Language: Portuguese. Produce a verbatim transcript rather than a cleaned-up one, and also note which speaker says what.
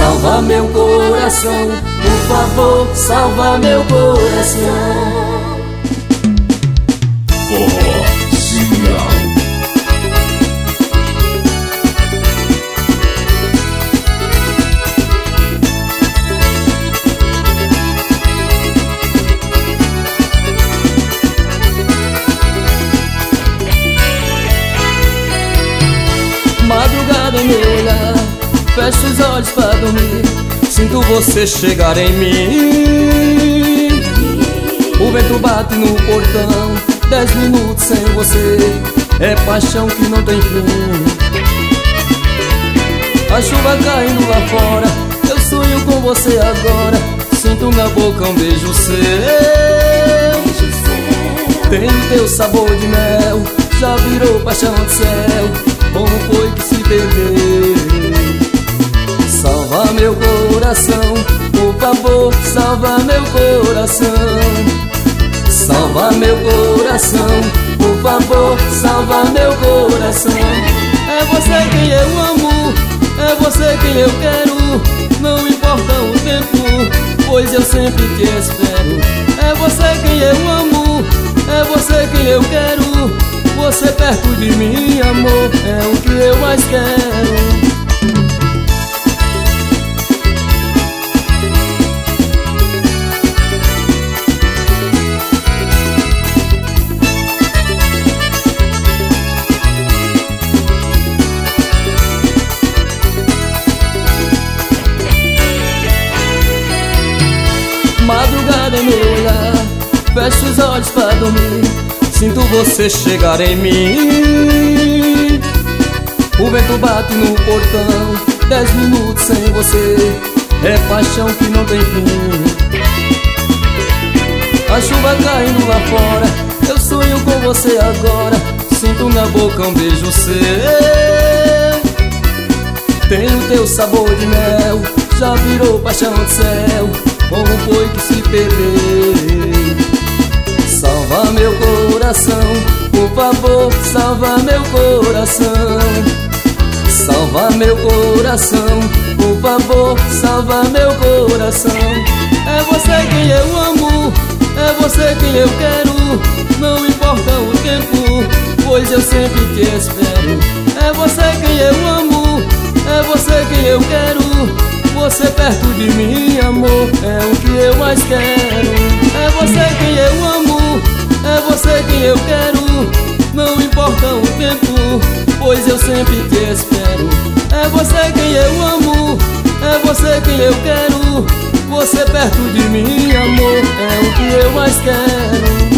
Speaker 1: salva meu coração, por favor, salva meu coração.
Speaker 2: Madrugada em meu olhar, fecho os olhos pra dormir, sinto você chegar em mim. O vento bate no portão, dez minutos sem você, é paixão que não tem fim. A chuva caindo lá fora, eu sonho com você agora, sinto na boca um beijo seu. Tenho teu sabor de mel, já virou paixão do céu, como foi que se perdeu? Salva meu coração, por favor, salva meu coração. Salva meu coração, por favor, salva meu coração. É você quem eu amo, é você quem eu quero, não importa o tempo, pois eu sempre te espero. É você quem eu amo, é você quem eu quero, você perto de mim, amor, é o que eu mais quero. Madrugada em meu olhar, fecho os olhos pra dormir, sinto você chegar em mim. O vento bate no portão, dez minutos sem você, é paixão que não tem fim. A chuva caindo lá fora, eu sonho com você agora, sinto na boca um beijo seu. Tenho teu sabor de mel, já virou paixão do céu, como foi que se perdeu? Salva meu coração, por favor, salva meu coração. Salva meu coração, por favor, salva meu coração. É você quem eu amo, é você quem eu quero, não importa o tempo, pois eu sempre te espero. É você quem eu amo, é você quem eu quero, você perto de mim, amor, é o que eu mais quero. É você quem eu amo, é você quem eu quero, não importa o tempo, pois eu sempre te espero. É você quem eu amo, é você quem eu quero, você perto de mim, amor, é o que eu mais quero.